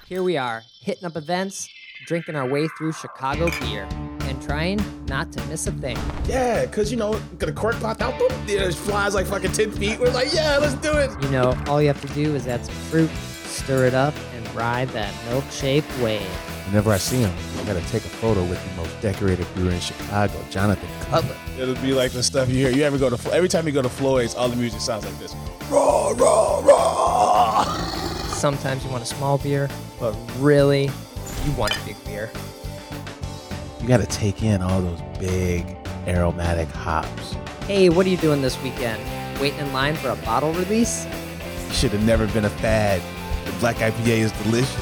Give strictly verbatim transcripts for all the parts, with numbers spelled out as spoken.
Here we are, hitting up events, drinking our way through Chicago beer, and trying not to miss a thing. Yeah, because, you know, got a cork popped out, boom, it flies like fucking ten feet. We're like, yeah, let's do it. You know, all you have to do is add some fruit, stir it up, and ride that milkshake wave. Whenever I see him, I gotta take a photo with the most decorated brewer in Chicago, Jonathan Cutler. It'll be like the stuff you hear. You ever go to, every time you go to Floyd's, all the music sounds like this. Raw, raw, raw. Sometimes you want a small beer, but really, you want a big beer. You gotta take in all those big aromatic hops. Hey, what are you doing this weekend? Waiting in line for a bottle release? You should have never been a fad. The black I P A is delicious.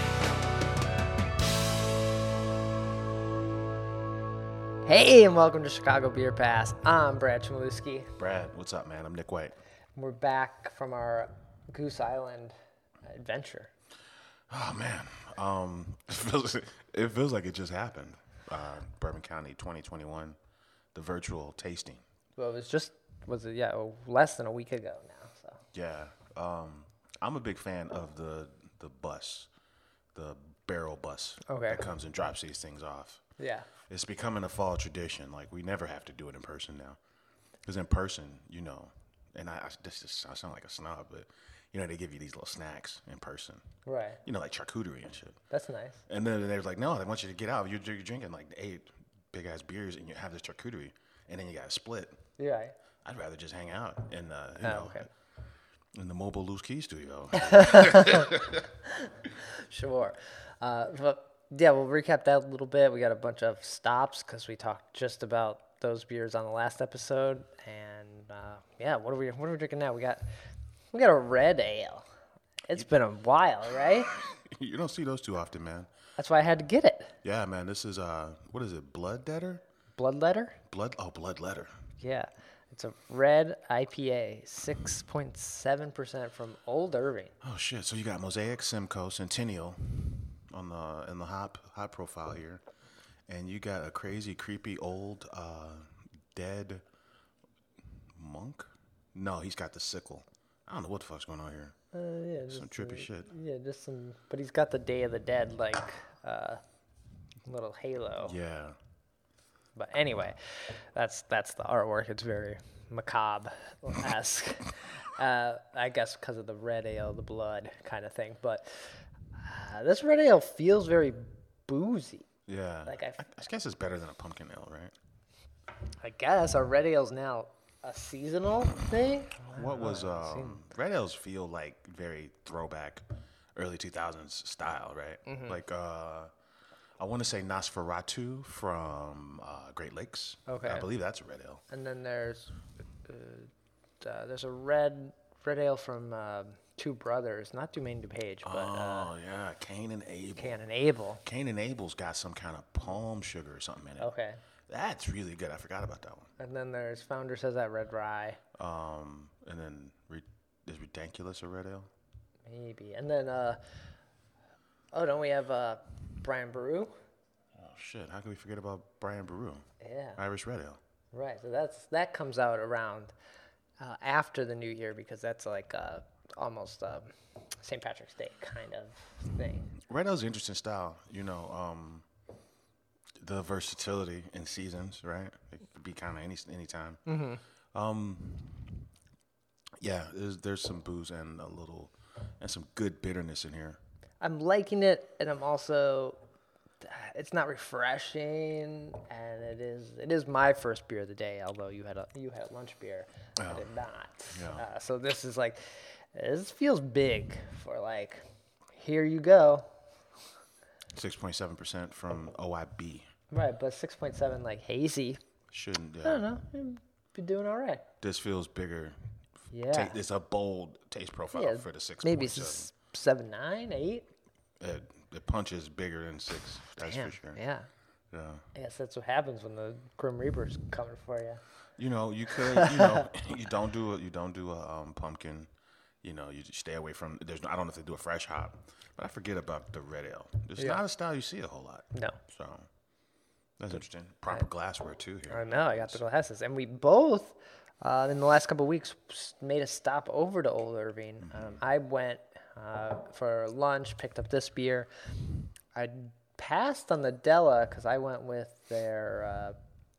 Hey, and welcome to Chicago Beer Pass. I'm Brad Chmielewski. Brad, what's up, man? I'm Nick White. We're back from our Goose Island adventure. Oh, man. Um, it, feels, it feels like it just happened. Uh, Bourbon County twenty twenty-one, the virtual tasting. Well, it was just, was it, yeah, less than a week ago now. So Yeah. Um, I'm a big fan of the the bus, the barrel bus Okay. that comes and drops these things off. Yeah. It's becoming a fall tradition. Like, we never have to do it in person now. Because in person, you know, and I, I, this is, I sound like a snob, but, you know, they give you these little snacks in person. Right. You know, like charcuterie and shit. That's nice. And then they was like, no, they want you to get out. You're, you're drinking like eight big-ass beers and you have this charcuterie, and then you got to split. You're right. I'd rather just hang out in, uh, you Oh, know, okay. in the mobile Loose Key studio. Sure. Uh, but yeah, we'll recap that a little bit. We got a bunch of stops because we talked just about those beers on the last episode. And uh, yeah, what are we what are we drinking now? We got we got a red ale. It's been a while, right? You don't see those too often, man. That's why I had to get it. Yeah, man. This is uh, what is it? Blood Letter? Bloodletter? Blood? Oh, Blood Letter. Yeah. It's a red I P A, six point seven percent from Old Irving. Oh shit! So you got Mosaic, Simcoe, Centennial on the in the hop hop profile here, and you got a crazy, creepy old uh, dead monk. No, he's got the sickle. I don't know what the fuck's going on here. Uh, yeah, just Some trippy uh, shit. Yeah, just some. But he's got the Day of the Dead like uh, little halo. Yeah. But anyway, that's that's the artwork. It's very macabre-esque. uh, I guess because of the red ale, the blood kind of thing. But uh, this red ale feels very boozy. Yeah. Like I, I, I guess it's better than a pumpkin ale, right? I guess our red ale's now a seasonal thing. What was um, red ales feel like very throwback, early two thousands style, right? Mm-hmm. Like uh, I want to say Nosferatu from uh, Great Lakes. Okay. I believe that's a red ale. And then there's uh, uh, there's a red red ale from uh, Two Brothers, not Dumaine DuPage, but uh, Oh yeah, Cain and Abel. Can and Abel. Cain and Abel's got some kind of palm sugar or something in it. Okay. That's really good. I forgot about that one. And then there's Founder Says That Red Rye. Um, and then re- is Ridiculous a red ale? Maybe. And then, uh, oh, don't we have uh, Brian Baru? Oh shit! How can we forget about Brian Baru? Yeah. Irish red ale. Right. So that's that comes out around uh, after the New Year because that's like uh, almost uh, Saint Patrick's Day kind of thing. Red ale's an interesting style. You know, um, the versatility in seasons, right? It could be kind of any any time. Mm-hmm. Um, yeah, there's there's some booze and a little and some good bitterness in here. I'm liking it, and I'm also. It's not refreshing, and it is it is my first beer of the day. Although you had a you had a lunch beer, I Oh. did not. Yeah. Uh, so this is like this feels big for like here you go. Six point seven percent from O I B. Right, but six point seven like hazy. Shouldn't. I don't Uh, know. You'd be doing all right. this feels bigger. Yeah. Ta- it's a bold taste profile yeah for the six. maybe point seven. s- seven, nine, eight. It, it punches bigger than six. That's Damn, for sure. Yeah. Yeah. I guess that's what happens when the Grim Reaper's coming for you. You know, you could. You know, you don't do a you don't do a um, pumpkin. You know, you just stay away from. There's. No, I don't know if they do a fresh hop, but I forget about the red ale. It's Yeah. not a style you see a whole lot. No. So that's interesting. Proper glassware too here. I know. I got the glasses, and we both uh, in the last couple of weeks s- made a stop over to Old Irving. Um, I went uh, for lunch. Picked up this beer. I passed on the Della because I went with their uh,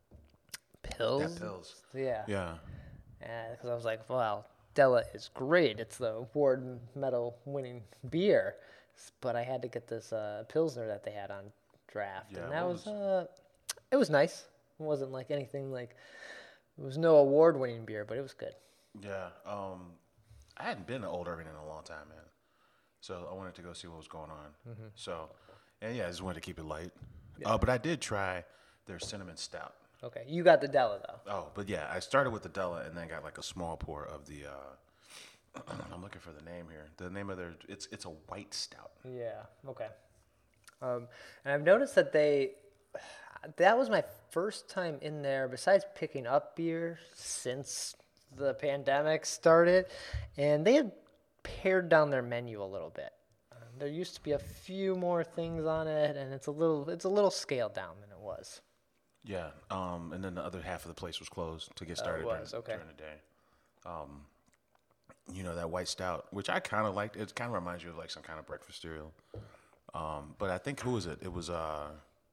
pills. That pills. Yeah. Yeah. Because I was like, well, Della is great. It's the award medal winning beer. But I had to get this uh, Pilsner that they had on draft. Yeah, and that what was, was- uh, it was nice. It wasn't like anything like, it was no award winning beer, but it was good. Yeah. Um, I hadn't been to Old Irving in a long time, man. So I wanted to go see what was going on. Mm-hmm. So, and yeah, I just wanted to keep it light. Uh, but I did try their cinnamon stout. Okay. You got the Della, though. Oh, but yeah, I started with the Della and then got like a small pour of the. Uh, I'm looking for the name here. The name of their it's it's a white stout. Yeah. Okay. Um, and I've noticed that they, that was my first time in there, besides picking up beer since the pandemic started, and they had pared down their menu a little bit. Um, there used to be a few more things on it, and it's a little it's a little scaled down than it was. Yeah. Um, and then the other half of the place was closed to get started was, during, okay. during the day. Um, you know, that white stout, which I kind of liked. It kind of reminds you of like some kind of breakfast cereal. Um, but I think who was it? It was uh,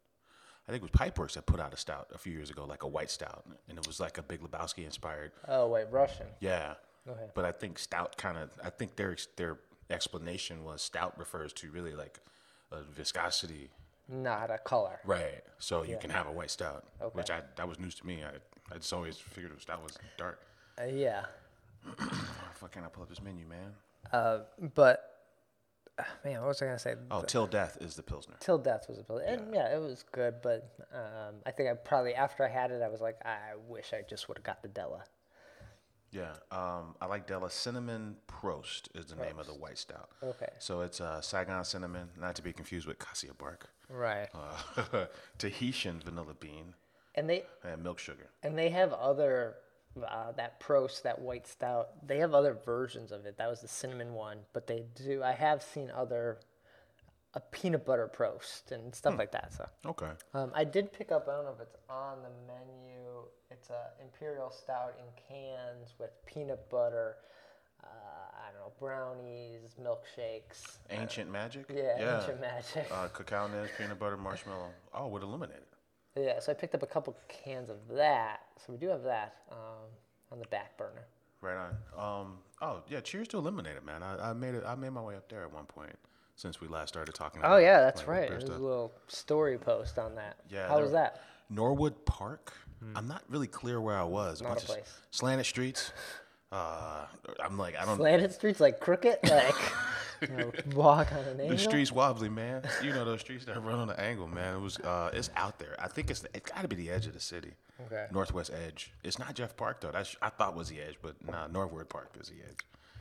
I think it was Pipeworks that put out a stout a few years ago, like a white stout, and it was like a Big Lebowski inspired. Oh wait, Russian. Yeah. Okay. But I think stout kind of. I think their their explanation was stout refers to really like a viscosity. Not a color. Right. So you Yeah. can have a white stout, Okay. which I that was news to me. I I just always figured a stout was dark. Uh, yeah. Oh, fuck, can I pull up this menu, man? Uh, but uh, man, what was I gonna say? Oh, Till Death is the Pilsner. Till Death was a bill, and yeah. it was good. But um, I think I probably after I had it, I was like, I wish I just would have got the Della. Yeah. Um, I like Della Cinnamon Prost is the name of the white stout. Okay. So it's uh, Saigon cinnamon, not to be confused with cassia bark. Right. Uh, Tahitian vanilla bean And they and milk sugar. and they have other uh, that Prost, that white stout. They have other versions of it. That was the cinnamon one, but they do. I have seen other a peanut butter Prost and stuff like that. So Okay. um, I did pick up. I don't know if it's on the menu. It's a imperial stout in cans with peanut butter. Uh, I don't know, brownies, milkshakes. Ancient Magic. Yeah, Ancient Magic. Uh, cacao nibs, peanut butter, marshmallow. Oh, with illuminated. Yeah, so I picked up a couple cans of that. So we do have that um, on the back burner. Right on. Um. Oh yeah. Cheers to Eliminated, man. I, I made it. I made my way up there at one point since we last started talking. Oh about, yeah, that's like, right. beer There's a stuff. little story post on that. Yeah. How there- was that? Norwood Park. I'm not really clear where I was. Not bunch a of place. Slanted streets. Uh, I'm like I don't. Slanted streets like crooked, like you know, walk on an angle. The streets wobbly, man. You know those streets that run on an angle, man. It was. Uh, it's out there. I think it's. It's got to be the edge of the city. Okay. Northwest edge. It's not Jeff Park though. That's I thought was the edge, but nah, Norwood Park is the edge.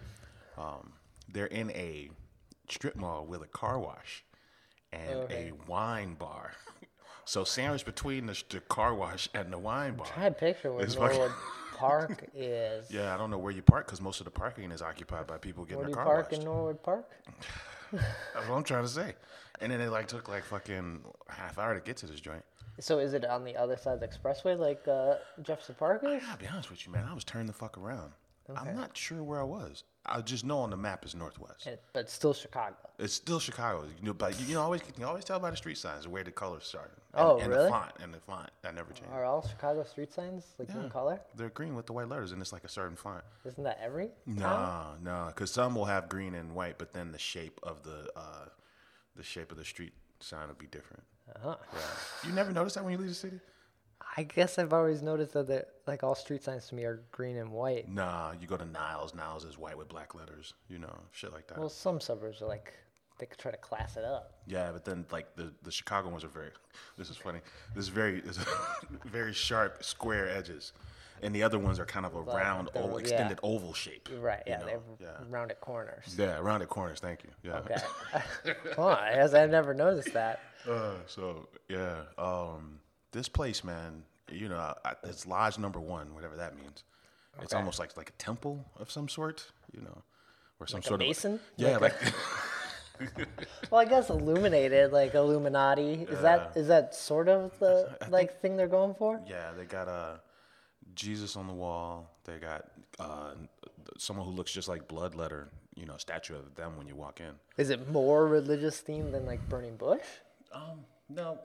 Um, they're in a strip mall with a car wash and Okay. a wine bar. So sandwiched between the, the car wash and the wine bar. I had a picture where It's fucking- Norwood Park is. Yeah, I don't know where you park because most of the parking is occupied by people getting Where do their you car park washed. in Norwood Park? That's what I'm trying to say. And then it like took like fucking half hour to get to this joint. So is it on the other side of the expressway, like uh, Jefferson Park is? I'll be honest with you, man. I was turning the fuck around. Okay. I'm not sure where I was. I just know on the map is northwest. And- but still Chicago. It's still Chicago. You know, but you, you know, always you can always tell by the street signs where the colors start. And, Oh, and really? the font and the font that never changes. Are all Chicago street signs like Yeah. one color? They're green with the white letters, and it's like a certain font. Isn't that every town? Nah, nah, because some will have green and white, but then the shape of the uh, the shape of the street sign will be different. Uh-huh. Yeah. You never notice that when you leave the city? I guess I've always noticed that they're- like all street signs to me are green and white. Nah, you go to Niles. Niles is white with black letters. You know, shit like that. Well, some suburbs are like they could try to class it up. Yeah, but then like the, the Chicago ones are very. This is funny. This is very this is very sharp square edges, and the other ones are kind of a Like, round, they're- oval, yeah. extended oval shape. Right? you Yeah, know, they have yeah. rounded corners. Yeah, rounded corners. Thank you. Yeah. Okay. Well, I guess I've never noticed that. Uh, so yeah, um, this place, man. You know, I, it's Lodge Number One, whatever that means. It's Okay. almost like like a temple of some sort. You know, or some Like a sort mason? of yeah, Like like. Well, I guess illuminated, like Illuminati. Is that Yeah. is that sort of the I like thing they're going for? Yeah, they got uh, Jesus on the wall. They got uh, someone who looks just like Bloodletter you know, statue of them when you walk in. Is it more religious themed than like Burning Bush? Um, no.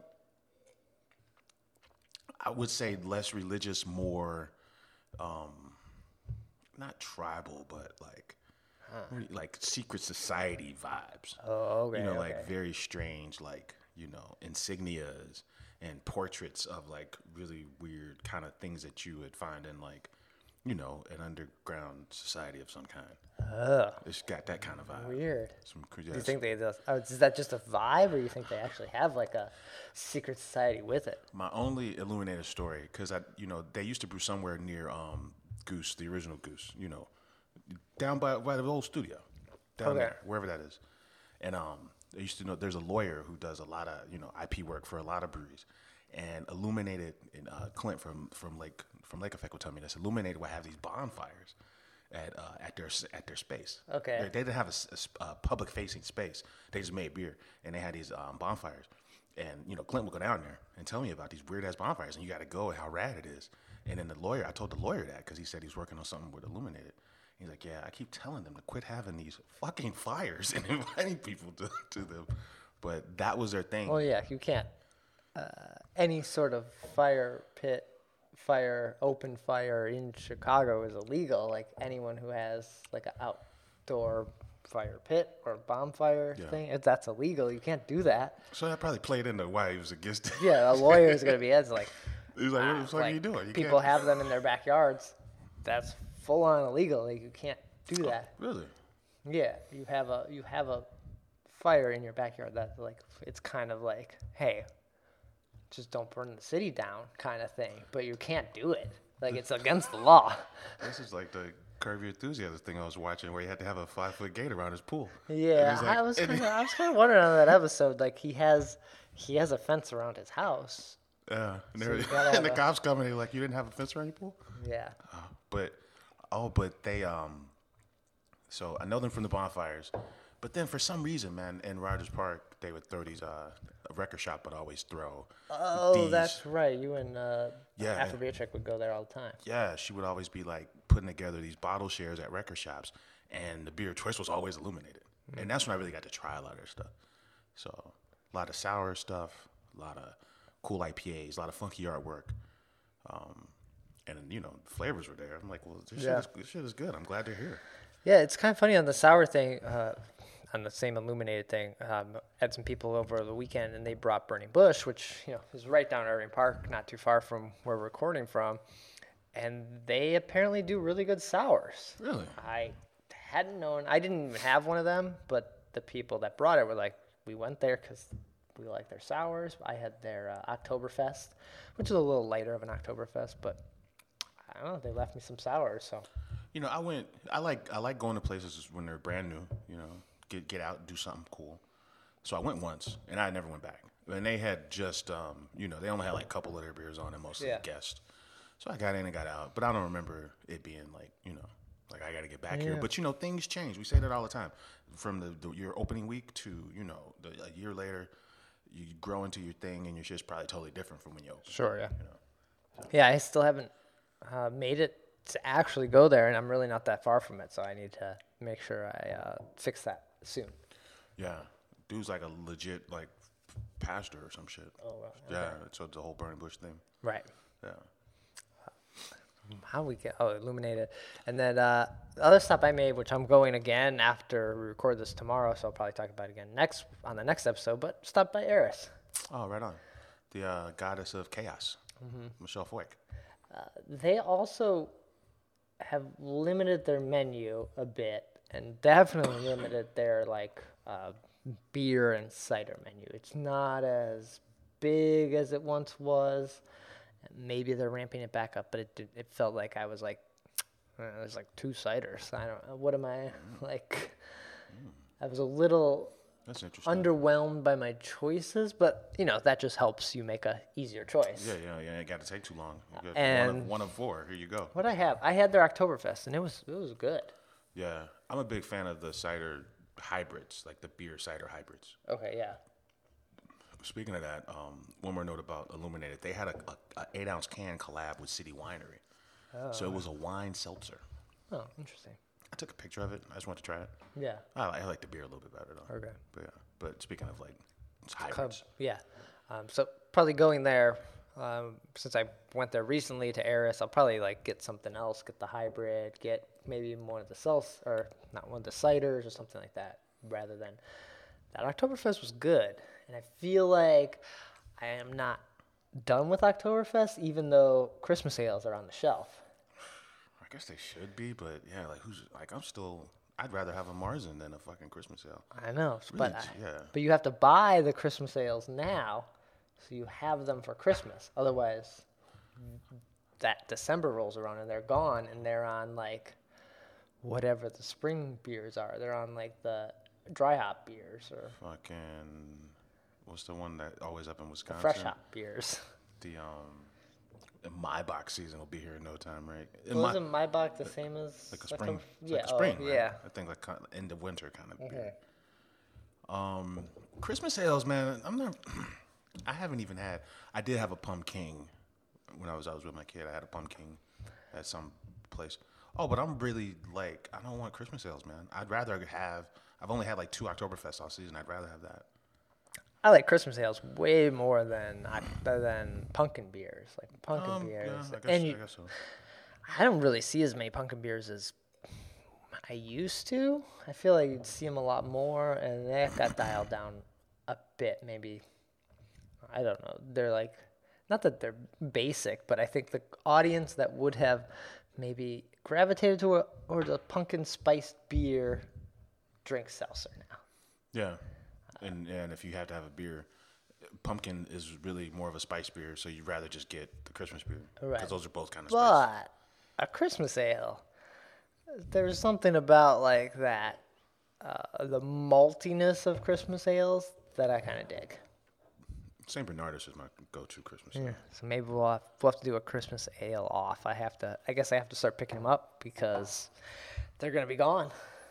I would say less religious, more, um, not tribal, but like, huh. like secret society vibes. Oh, okay. You know, okay. like very strange, like, you know, insignias and portraits of like really weird kind of things that you would find in like, you know, an underground society of some kind. Oh. It's got that kind of vibe. Weird. Some, Do you think they just, oh, is that just a vibe, or you think they actually have like a secret society with it? My only Illuminated story, because I, you know, they used to brew somewhere near um, Goose, the original Goose, you know, down by, by the old studio, down okay. there, wherever that is. And um, I used to know there's a lawyer who does a lot of, you know, I P work for a lot of breweries. And Illuminated, and uh, Clint from from Lake from Lake Effect will tell me this. Illuminated will have these bonfires at uh, at their at their space. Okay. They, they didn't have a, a, a public facing space. They just made beer, and they had these um, bonfires. And you know, Clint would go down there and tell me about these weird ass bonfires, and you got to go and how rad it is. And then the lawyer, I told the lawyer that because he said he's working on something with Illuminated. He's like, yeah, I keep telling them to quit having these fucking fires and inviting people to, to them. But that was their thing. Oh yeah, you can't. Uh, any sort of fire pit, fire, open fire in Chicago is illegal. Like anyone who has like an outdoor fire pit or bonfire Yeah. thing, if that's illegal. You can't do that. So that probably played into why he was against it. Yeah, a lawyer is going to be it's like, He's like, what ah, the fuck like, are you doing? You people can't- have them in their backyards. That's full on illegal. Like you can't do that. Really? Yeah, you have a you have a fire in your backyard. That's like it's kind of like, hey, just don't burn the city down kind of thing. But you can't do it. Like it's against the law. This is like the Curb Your Enthusiasm thing I was watching, where he had to have a five foot gate around his pool. Yeah, And he's like- I was and kind he- of I was kind of wondering on that episode. Like he has he has a fence around his house. Yeah, and, So they're- you gotta and the have a- cops come and they're like, "You didn't have a fence around your pool?" Yeah. Uh, but oh, but they um, so I know them from the bonfires, but then for some reason, man, in Rogers Park, they would throw these uh, a record shop would always throw. Oh, these, that's right. You and uh, Yeah. After Beer Check would go there all the time. Yeah, she would always be like putting together these bottle shares at record shops, and the beer choice was always Illuminated, and that's when I really got to try a lot of their stuff. So a lot of sour stuff, a lot of cool I P As, a lot of funky artwork, um, and you know flavors were there. I'm like, well, this, Yeah. shit, is, this shit is good. I'm glad they're here. Yeah, it's kind of funny on the sour thing, uh, on the same Illuminated thing. Um, had some people over the weekend, and they brought Burning Bush, which you know is right down Irving Park, not too far from where we're recording from, and they apparently do really good sours. Really? I hadn't known. I didn't even have one of them, but the people that brought it were like, we went there because we like their sours. I had their uh, Oktoberfest, which is a little lighter of an Oktoberfest, but I don't know. They left me some sours, so. You know, I went. I like. I like going to places when they're brand new. You know, get get out, do something cool. So I went once, and I never went back. And they had just, um, you know, they only had like a couple of their beers on, and mostly Yeah. guests. So I got in and got out, but I don't remember it being like, you know, like I got to get back here. Yeah. But you know, things change. We say that all the time. From the, the your opening week to you know, the, a year later, you grow into your thing, and your shit's probably totally different from when you open. Sure, yeah. You know. Yeah, I still haven't uh, made it to actually go there, and I'm really not that far from it, so I need to make sure I uh, fix that soon. Yeah, dude's like a legit like pastor or some shit. Oh, wow. Yeah, so the whole Burning Bush thing. Right. Yeah. How we get, oh, Illuminated. And then uh, the other stop I made, which I'm going again after we record this tomorrow, so I'll probably talk about it again next on the next episode, but stop by Eris. Oh, right on. The uh, goddess of chaos, Mm-hmm. Michelle Foyk. They also have limited their menu a bit and definitely limited their like uh, beer and cider menu. It's not as big as it once was. Maybe they're ramping it back up, but it did, it felt like I was like, uh, there's like two ciders. I don't know. What am I like? I was a little That's interesting. underwhelmed by my choices, but you know that just helps you make a easier choice. yeah, yeah, yeah. It got to take too long. You got one, And- of, one of four. Here you go. What I have, I had their Oktoberfest, and it was it was good. Yeah, I'm a big fan of the cider hybrids, like the beer cider hybrids. Okay, yeah. Speaking of that, um, one more note about Illuminated. They had a, a, a eight ounce can collab with City Winery, so it was a wine seltzer. Oh, interesting. I took a picture of it. I just wanted to try it. Yeah. I, I like the beer a little bit better though. Okay. But yeah. But speaking of like it's Cub, hybrids. yeah. Um, so probably going there, um, since I went there recently to Eris, I'll probably like get something else, get the hybrid, get maybe one of the seltz or not one of the ciders or something like that, rather than that. Oktoberfest was good, and I feel like I am not done with Oktoberfest, even though Christmas ales are on the shelf. I guess they should be, but yeah, like who's like I'm still. I'd rather have a Marzen than a fucking Christmas ale. I know, Really, but I, yeah. but you have to buy the Christmas ales now, so you have them for Christmas. Otherwise, that December rolls around and they're gone, and they're on like whatever the spring beers are. They're on like the dry hop beers or Fucking, what's the one that always up in Wisconsin? fresh hop beers. The um, the Maibach season will be here in no time, right? In Well, my- isn't Maibach the same as like a Oktober- spring, it's Yeah, like a spring, oh, right? yeah. I think like kind of end of winter kind of Mhm. beer. Um, Christmas ales, man. I'm not. I haven't even had. I did have a pumpkin when I was I was with my kid. I had a pumpkin at some place. Oh, but I'm really like I don't want Christmas ales, man. I'd rather have. I've only had like two Oktoberfest all season. I'd rather have that. I like Christmas ales way more than I, than pumpkin beers. Like pumpkin Um, beers, yeah, I guess, and you, I guess so. I don't really see as many pumpkin beers as I used to. I feel like you'd see them a lot more, and that got dialed down a bit. Maybe I don't know. They're like not that they're basic, but I think the audience that would have maybe gravitated to a, or the pumpkin spiced beer drinks seltzer now. Yeah, and and if you have to have a beer, pumpkin is really more of a spice beer, so you'd rather just get the Christmas beer because Right. those are both kind of spicy. But a Christmas ale, there's something about like that, uh, the maltiness of Christmas ales that I kind of dig. Saint Bernardus is my go-to Christmas. Yeah. ale. So maybe we'll have, we'll have to do a Christmas ale off. I have to. I guess I have to start picking them up because they're gonna be gone.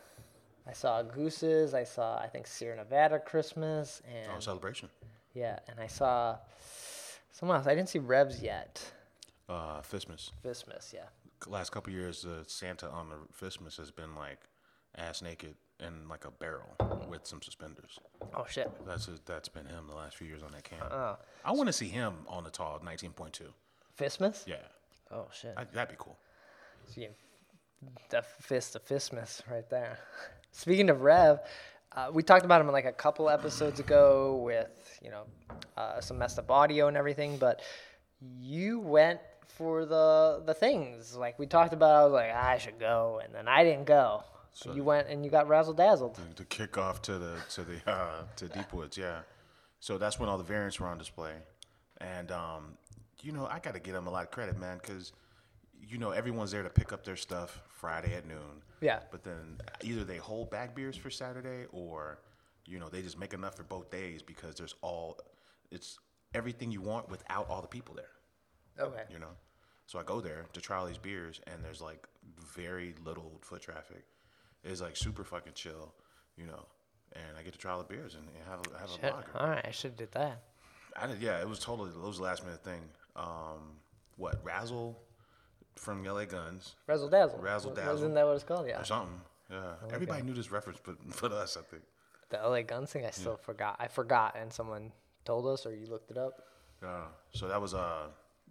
I saw Goose's. I saw I think Sierra Nevada Christmas and Oh, celebration. yeah, and I saw someone else. I didn't see Revs yet. Uh, Fistmas. Fistmas, yeah. Last couple years, the Santa on the Fistmas has been like ass naked in like a barrel with some suspenders. Oh shit. That's a, that's been him the last few years on that can. Oh, I want to see him on the tall nineteen point two. Fistmas. Yeah, Oh shit. I, that'd be cool. So you the fist of Fistmas right there. Speaking of Rev, uh, we talked about him like a couple episodes ago with, you know, uh, some messed up audio and everything, but you went for the the things. Like we talked about, I was like, I should go, and then I didn't go. So you went and you got razzle dazzled. The, the kickoff to the to the uh, to Deep Woods, yeah. So that's when all the variants were on display, and um, you know I got to give them a lot of credit, man, because you know everyone's there to pick up their stuff Friday at noon. Yeah. But then either they hold back beers for Saturday, or you know they just make enough for both days because there's all it's everything you want without all the people there. Okay. You know, so I go there to try all these beers, and there's like very little foot traffic. It's like super fucking chill, you know, and I get to try all the beers and, and have a, have a Shit. lager. All right, I should have did that. I did, yeah, it was totally it was a last minute thing. Um, what Razzle from L A Guns Razzle dazzle. Razzle W- dazzle. Isn't that what it's called? Yeah. or something? Yeah, everybody knew this reference, but but us, I think. The L A Guns thing, I still forgot. I forgot, and someone told us, or you looked it up. Uh, so that was uh,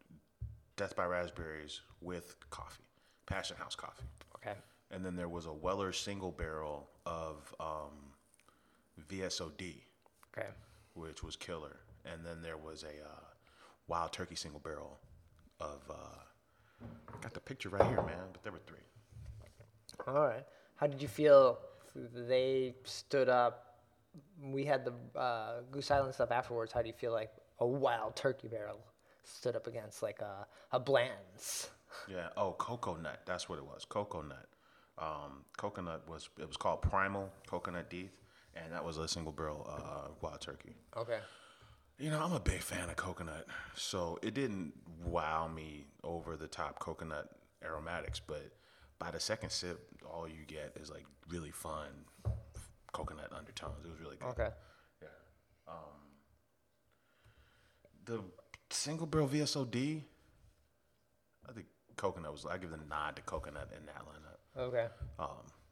Death by Raspberries with coffee, Passion House coffee. Okay. And then there was a Weller single barrel of um, V S O D, Okay. which was killer. And then there was a uh, Wild Turkey single barrel of, uh, got the picture right here, man, but there were three. All right. How did you feel? They stood up. We had the uh, Goose Island stuff afterwards. How do you feel like a Wild Turkey barrel stood up against like a a Bland's? Yeah. Oh, Cocoa Nut. That's what it was. Cocoa Nut. Um, coconut was it was called Primal Coconut Deeth, and that was a single barrel uh, Wild Turkey. Okay. You know, I'm a big fan of coconut, so it didn't wow me over the top coconut aromatics, but by the second sip, all you get is like really fun coconut undertones. It was really good. Okay. Yeah. Um, the single barrel V S O D, I think coconut was. I give the nod to coconut in that lineup. Okay. Um,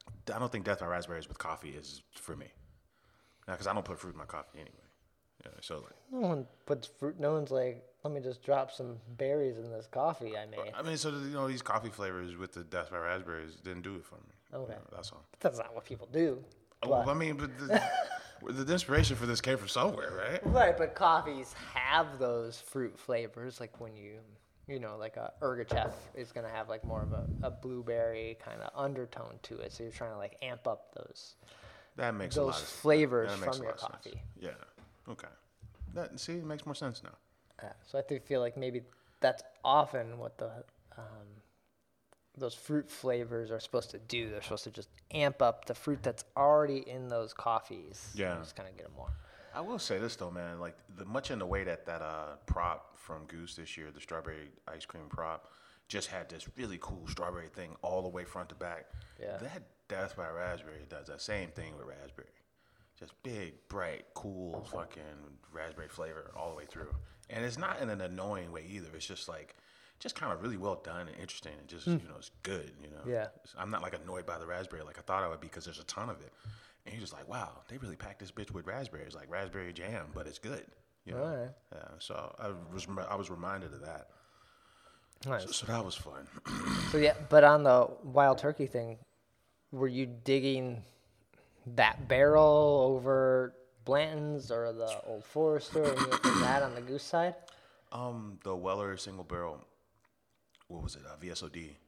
I don't think Death by Raspberries with coffee is for me. Now, because I don't put fruit in my coffee anyway. Yeah, so like, No one puts fruit. No one's like, let me just drop some berries in this coffie I made. I mean, so you know, these coffee flavors with the Death by Raspberries didn't do it for me. Okay. You know, that's all. But that's not what people do. Well, But- I mean, but the, the inspiration for this came from somewhere, right? Right, but coffees have those fruit flavors. Like when you, you know, like a Ergachev is going to have like more of a, a blueberry kind of undertone to it. So you're trying to like amp up those That makes a those lot of flavors that makes from a your lot of sense. coffee. Yeah. Okay. That see, it makes more sense now. Yeah, so I do feel like maybe that's often what the um, those fruit flavors are supposed to do. They're supposed to just amp up the fruit that's already in those coffees. Yeah. And just kind of get them more. I will say this though, man. Like the much in the way that that uh, prop from Goose this year, the strawberry ice cream prop, just had this really cool strawberry thing all the way front to back. Yeah. That Death by Raspberry does that same thing with raspberry. Just big, bright, cool, fucking raspberry flavor all the way through. And it's not in an annoying way either. It's just like, just kind of really well done and interesting and just, you know, it's good, you know. Yeah. I'm not like annoyed by the raspberry like I thought I would be because there's a ton of it. And you're just like, wow, they really packed this bitch with raspberries, like raspberry jam, but it's good. You know? All right. Yeah, so I was I was reminded of that. Nice. So, so that was fun. So yeah, but on the wild turkey thing, were you digging that barrel over Blanton's or the Old Forester or anything like that on the Goose side? Um, the Weller single barrel, what was it? Uh, V S O D.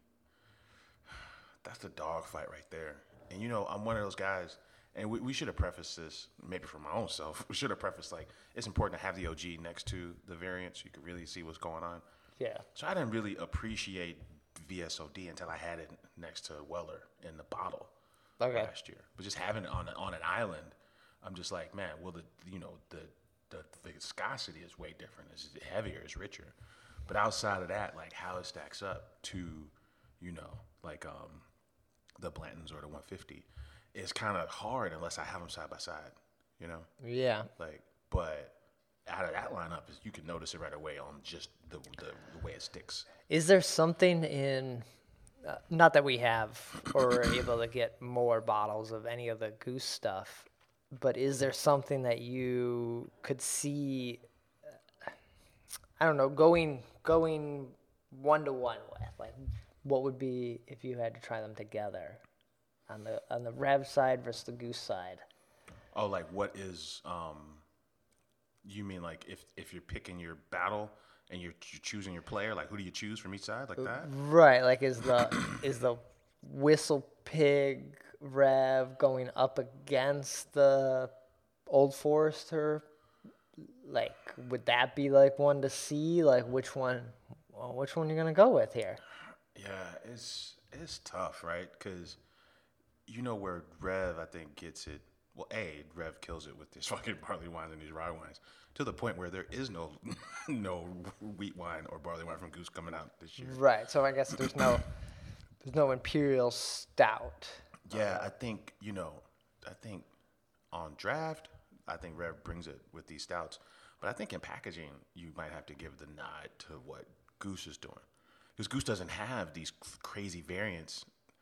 That's the dog fight right there. And you know, I'm one of those guys, and we, we should have prefaced this, maybe for my own self, we should have prefaced like, it's important to have the O G next to the variant so you can really see what's going on. Yeah. So I didn't really appreciate V S O D until I had it next to Weller in the bottle Okay. last year. But just having it on a, on an island, I'm just like, man, well, the you know the the, the viscosity is way different. It's heavier, it's richer. But outside of that, like how it stacks up to, you know, like um, the Blantons or the one fifty, is kind of hard unless I have them side by side, you know. Yeah. Like, but out of that lineup, you can notice it right away on just the the, the way it sticks. Is there something in, uh, not that we have or are able to get more bottles of any of the Goose stuff, but is there something that you could see, uh, I don't know, going going one to one with? Like, what would be if you had to try them together on the on the Rev side versus the Goose side? Oh, like what is um? You mean like if if you're picking your battle and you're, you're choosing your player, like who do you choose from each side, like that? Right, like is the is the Whistle Pig Rev going up against the Old Forester? Like, would that be like one to see? Like, which one? Well, which one you gonna go with here? Yeah, it's it's tough, right? Because you know where Rev I think gets it. Well, A, Rev kills it with these fucking barley wines and these rye wines to the point where there is no no wheat wine or barley wine from Goose coming out this year. Right. So I guess there's no there's no Imperial Stout. Yeah, I think, you know, I think on draft, I think Rev brings it with these stouts. But I think in packaging, you might have to give the nod to what Goose is doing. Because Goose doesn't have these crazy variants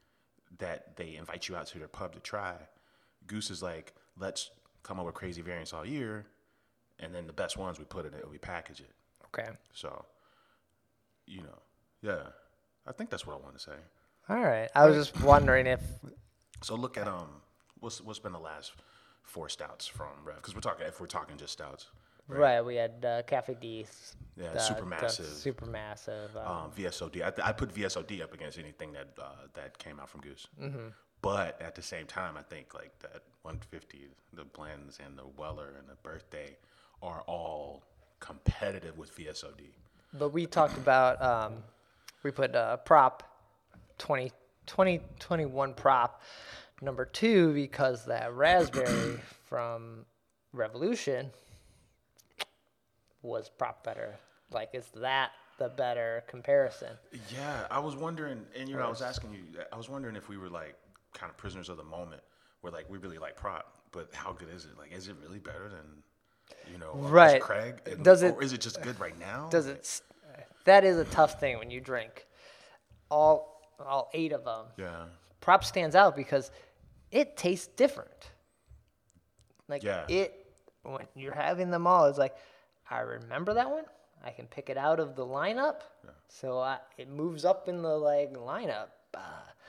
that they invite you out to their pub to try. Goose is like, let's come up with crazy variants all year, and then the best ones we put in it, we package it. Okay. So, you know, yeah, I think that's what I want to say. All right. I was just wondering if. So look at um, what's what's been the last four stouts from Rev? Because we're talking if we're talking just stouts. Right. We had uh, Cafe D. Yeah, the- Supermassive. the Supermassive. Um, Um, V S O D. I, th- I put V S O D up against anything that uh, that came out from Goose. Mm-hmm. But at the same time, I think like that one fifty, the blends and the Weller and the Birthday are all competitive with V S O D. But we talked about, um, we put uh, prop twenty, twenty twenty-one prop number two because that raspberry from Revolution was prop better. Like, is that the better comparison? Yeah, I was wondering, and you know, I was asking you, I was wondering if we were like kind of prisoners of the moment, where like we really like prop, but how good is it? Like, is it really better than, you know, uh, Right. Craig? And, Does it- or is it just good right now? Does it? s- That is a tough thing when you drink all all eight of them. Yeah. Prop stands out because it tastes different. Like Yeah. it, when you're having them all, it's like, I remember that one. I can pick it out of the lineup. Yeah. So I, it moves up in the like lineup. Uh,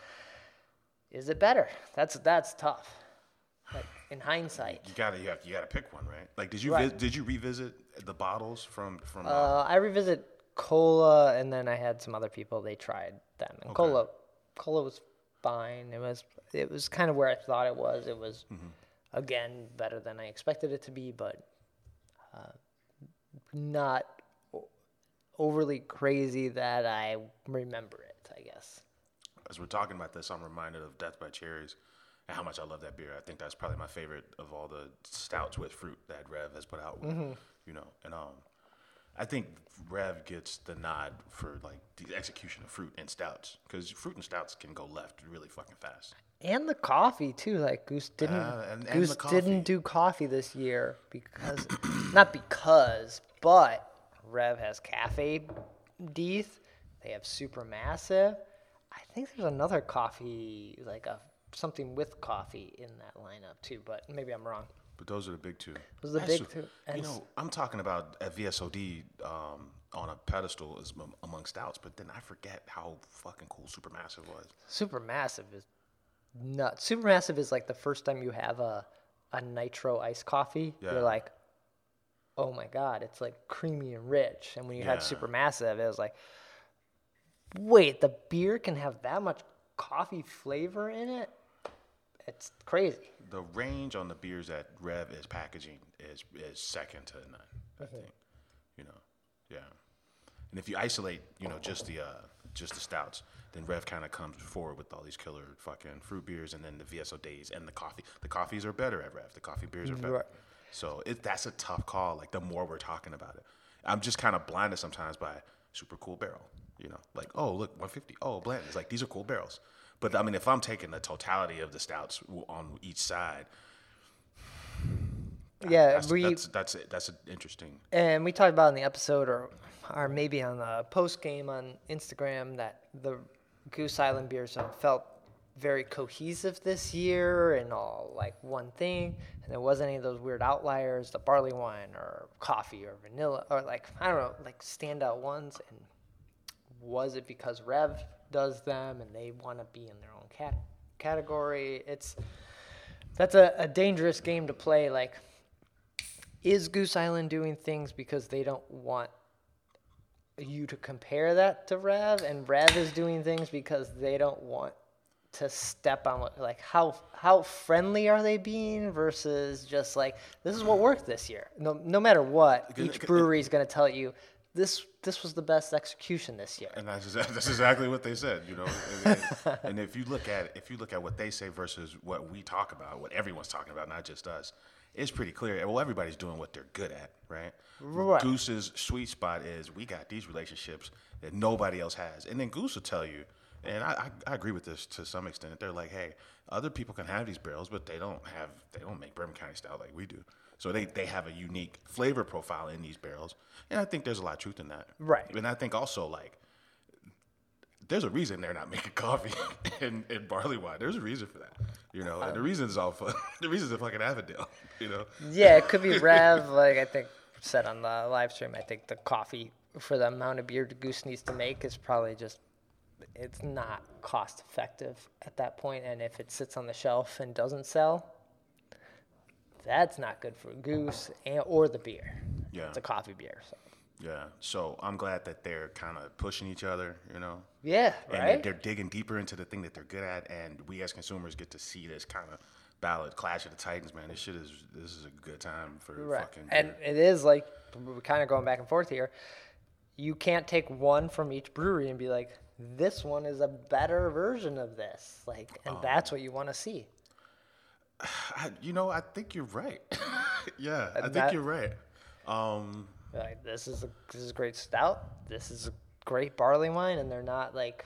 is it better? That's that's tough. Like in hindsight. You gotta you have you gotta pick one, right? Like did you Right. vi- did you revisit the bottles from from? Uh, Uh, I revisit Cola, and then I had some other people. They tried them, and Okay. Cola, Cola was fine. It was it was kind of where I thought it was. It was Mm-hmm. again better than I expected it to be, but uh, not o- overly crazy that I remember it, I guess. As we're talking about this, I'm reminded of Death by Cherries and how much I love that beer. I think that's probably my favorite of all the stouts with fruit that Rev has put out. With, Mm-hmm. You know, and um, I think Rev gets the nod for like the execution of fruit and stouts because fruit and stouts can go left really fucking fast. And the coffee too. Like Goose didn't Uh, and- and Goose the coffee. didn't do coffee this year because not because, but Rev has Cafe Deeth. They have Supermassive. I think there's another coffee, like a something with coffee in that lineup too, but maybe I'm wrong. But those are the big two. Those are the That's big a- two. You And know, I'm talking about at V S O D um, on a pedestal as m- among stouts, but then I forget how fucking cool Supermassive was. Supermassive is nuts. Supermassive is like the first time you have a a nitro iced coffee. Yeah. You're like, oh my god, it's like creamy and rich. And when you had Yeah. Supermassive, it was like, wait, the beer can have that much coffee flavor in it? It's crazy. The range on the beers that Rev is packaging is is second to none. I Mm-hmm. think, you know, yeah. And if you isolate, you know, just the uh, just the stouts, then Rev kind of comes forward with all these killer fucking fruit beers, and then the V S O days and the coffee. The coffees are better at Rev. The coffee beers are better. Right. So it that's a tough call. Like the more we're talking about it, I'm just kind of blinded sometimes by super cool barrel. You know, like oh look, one fifty. Oh Blanton's like these are cool barrels. But I mean, if I'm taking the totality of the stouts w- on each side, Yeah, that's we that's that's, it. that's an interesting. and we talked about in the episode, or or maybe on the post game on Instagram, that the Goose Island beers have felt very cohesive this year and all like one thing, and there wasn't any of those weird outliers, the barley wine or coffee or vanilla or like I don't know, like standout ones. And was it because Rev does them and they want to be in their own cat category? It's that's a, a dangerous game to play. Like, is Goose Island doing things because they don't want you to compare that to Rev, and Rev is doing things because they don't want to step on what, like how how friendly are they being versus just like this is what worked this year. No no matter what, each brewery is going to tell you this this was the best execution this year. And that's exactly, that's exactly what they said, you know. And, and, and if you look at if you look at what they say versus what we talk about, what everyone's talking about, not just us, it's pretty clear. Well, everybody's doing what they're good at, right? Right. Goose's sweet spot is we got these relationships that nobody else has, and then Goose will tell you, and I, I, I agree with this to some extent. They're like, hey, other people can have these barrels, but they don't have they don't make Bourbon County style like we do. So they, they have a unique flavor profile in these barrels, and I think there's a lot of truth in that. Right. And I think also like there's a reason they're not making coffee and, and barley wine. There's a reason for that, you know. And the reason is all fun. The reason is a fucking Avondale, you know. Yeah, it could be Rev. Like I think said on the live stream, I think the coffee for the amount of beer Goose needs to make is probably just it's not cost effective at that point. And if it sits on the shelf and doesn't sell, that's not good for Goose and, or the beer. Yeah. It's a coffee beer. So. Yeah. So I'm glad that they're kind of pushing each other, you know. Yeah, And right? they're, they're digging deeper into the thing that they're good at, and we as consumers get to see this kind of ballad clash of the Titans, man. This shit is this is a good time for Right. fucking. And beer. it is like, we're kind of going back and forth here. You can't take one from each brewery and be like, this one is a better version of this. Like, and Oh. that's what you want to see. I, you know, I think you're right. yeah, I think that- you're right. Um, Like, this is a this is a great stout. This is a great barley wine, and they're not like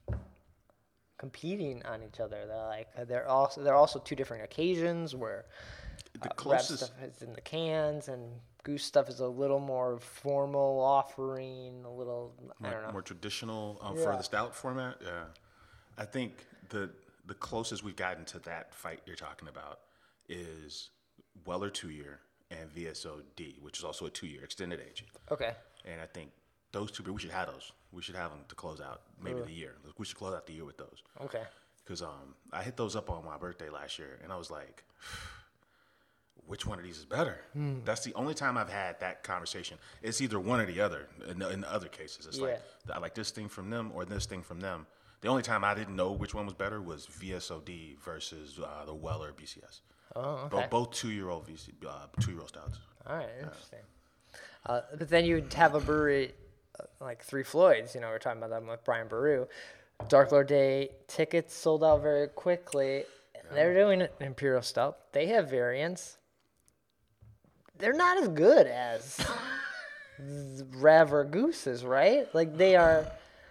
competing on each other. They're like they're also they're also two different occasions where the uh, Rev closest. stuff is in the cans, and Goose stuff is a little more formal offering, a little I more, don't know. more traditional um, for Yeah. the stout format. Yeah, I think the the closest we've gotten to that fight you're talking about is Weller two year and V S O D, which is also a two year extended age. Okay. And I think those two, we should have those. We should have them to close out maybe the year. We should close out the year with those. Okay. Because um, I hit those up on my birthday last year, and I was like, which one of these is better? Hmm. That's the only time I've had that conversation. It's either one or the other. In, in the other cases, it's Yeah. like I like this thing from them or this thing from them. The only time I didn't know which one was better was V S O D versus uh, the Weller B C S. Oh, okay. Both, both two-year-old V C, uh, two-year-old stouts. All right, interesting. Uh, but then you'd have a brewery uh, like Three Floyds. You know, we we're talking about that with Brian Baru. Dark Lord Day tickets sold out very quickly. They're doing an Imperial Stout. They have variants. They're not as good as Rev or Goose's, right? Like they are,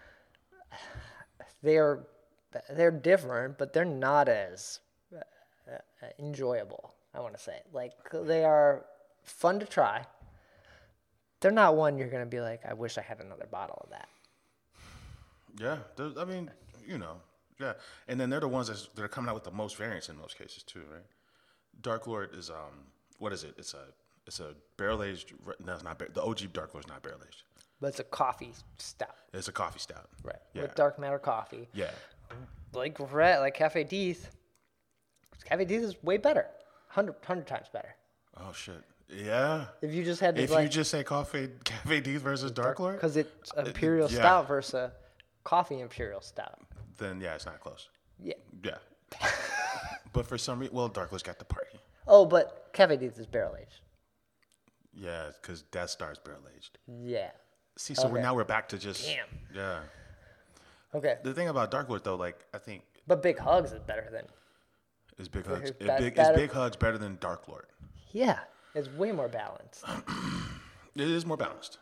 they are, they're different, but they're not as uh, enjoyable. I want to say, like they are fun to try. They're not one you're gonna be like, I wish I had another bottle of that. Yeah, those- I mean, you know, yeah, and then they're the ones that's, that are coming out with the most variants in most cases too, right? Dark Lord is um, what is it? It's a it's a barrel aged. No, it's not bar- the O G Dark Lord is not barrel aged. But it's a coffee stout, It's a coffee stout. right? Yeah. With dark matter coffee. Yeah. Like Red, like Cafe D's. Cafe D's is way better, hundred hundred times better. Oh shit. Yeah. If you just had to If like, you just say coffee Cafe D's versus Dark Lord, because it's Imperial yeah. Stout versus a coffee Imperial Stout. then yeah, it's not close. Yeah. Yeah. But for some reason, well, Dark Lord's got the party. Oh, but Cafe D's is barrel aged. Yeah, because Death Star's barrel aged. Yeah. See, so we're, Okay. now we're back to just Damn. yeah. Okay. The thing about Dark Lord though, like I think But Big Hugs is better than. is Big Hugs. Is Is that big, is better? Big Hugs better than Dark Lord? Yeah. It's way more balanced. It is more balanced.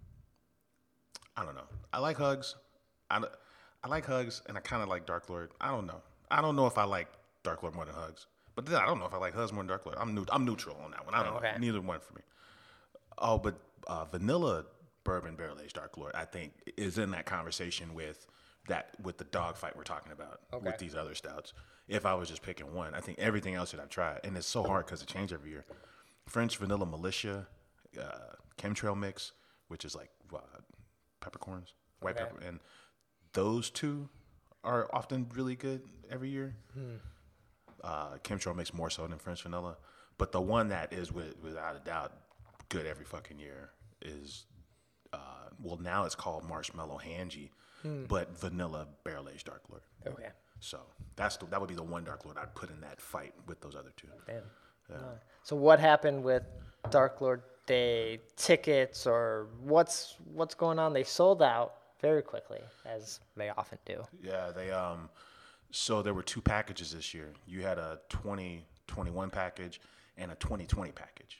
I don't know. I like Hugs. I, I like Hugs, and I kind of like Dark Lord. I don't know. I don't know if I like Dark Lord more than Hugs. But then I don't know if I like Hugs more than Dark Lord. I'm new, I'm neutral on that one. I don't Okay. know. Neither one for me. Oh, but uh, vanilla bourbon barrel aged Dark Lord, I think, is in that conversation with that with the dogfight we're talking about Okay. with these other stouts. If I was just picking one, I think everything else that I've tried, and it's so hard because it changes every year. French Vanilla Militia, uh, Chemtrail Mix, which is like uh, peppercorns, white Okay. pepper, and those two are often really good every year. Uh, Chemtrail Mix more so than French Vanilla, but the one that is with, without a doubt good every fucking year is uh, well now it's called Marshmallow Hangy, but Vanilla Barrel Aged Dark Lord. Okay. So that's the, that would be the one Dark Lord I'd put in that fight with those other two. Damn. Uh, so what happened with Dark Lord Day tickets, or what's what's going on? They sold out very quickly, as they often do. Yeah, they um. So there were two packages this year. You had a twenty twenty-one package and a twenty twenty package.